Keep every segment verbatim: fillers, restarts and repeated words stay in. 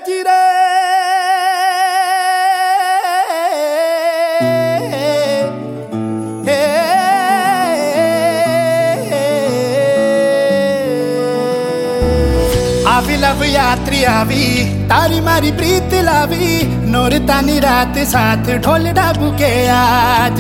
जिरे आवी लव यात्री आवी तारी मारी प्रीत लावी नोर तानी रात साथ ढोल डाबू के आज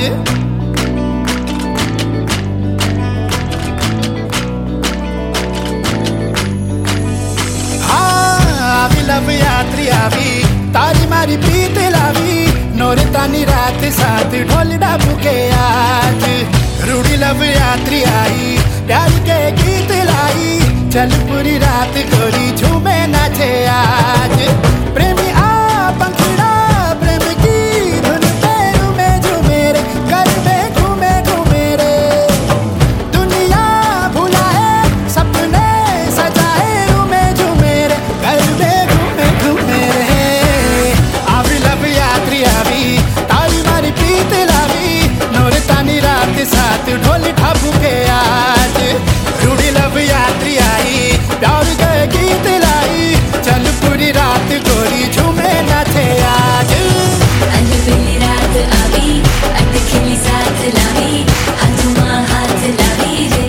आवी लव यात्री आवी तारी मारी प्रीत लावी नोर तानी रात साथ ढोल डाबू के आज रूड़ी लव यात्री आई प्यार के गीत लाई चल पूरी रात गोरी झूमे नाचे आज प्रेमी आ पंखड़ा प्रेम की धुन पे झूमे झूमे रे घर में घूमे घूमे रे दुनिया भुलाए सपने सजाए झूमे झूमे रे घर में घूमे घूमे रे आवी लव यात्री आवी तारी मारी प्रीत लावी नोर तानी रात साथ ढोल ढाबू के आज रूड़ी लव यात्री आई प्यार के गीत लाई चल पूरी रात गोरी झूमे नाचे आज अलबेली रात आवी अटखेली साथ लावी हाथों मां हाथ लावी रे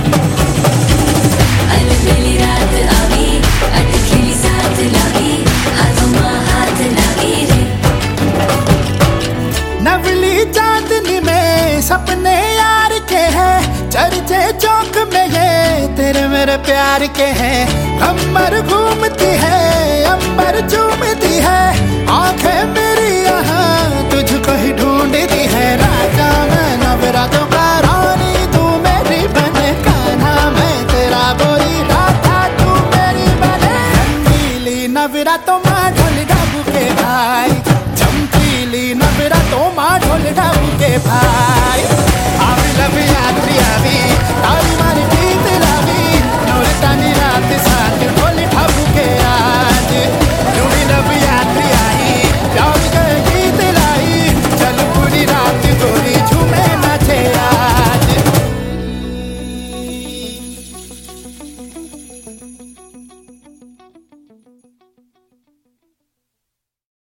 अलबेली रात आवी अटखेली साथ लावी हाथों मां हाथ लावी रे नवली चांदनी में सपने यार के हैं चर्चे चौक में ये तेरे मेरे प्यार के हैं अंबर घूमती है अंबर चूमती है आंखें मेरी यहाँ तुझको ही ढूंढती है राजा मैं नवरातों का रानी तू मेरी बने कान्हा मैं तेरा गोरी राधा तू मेरी बने चमकीली नवरातों माँ ढोल ढाबू के भाई चमकीली नवरातों माँ ढोल ढाबू के भाई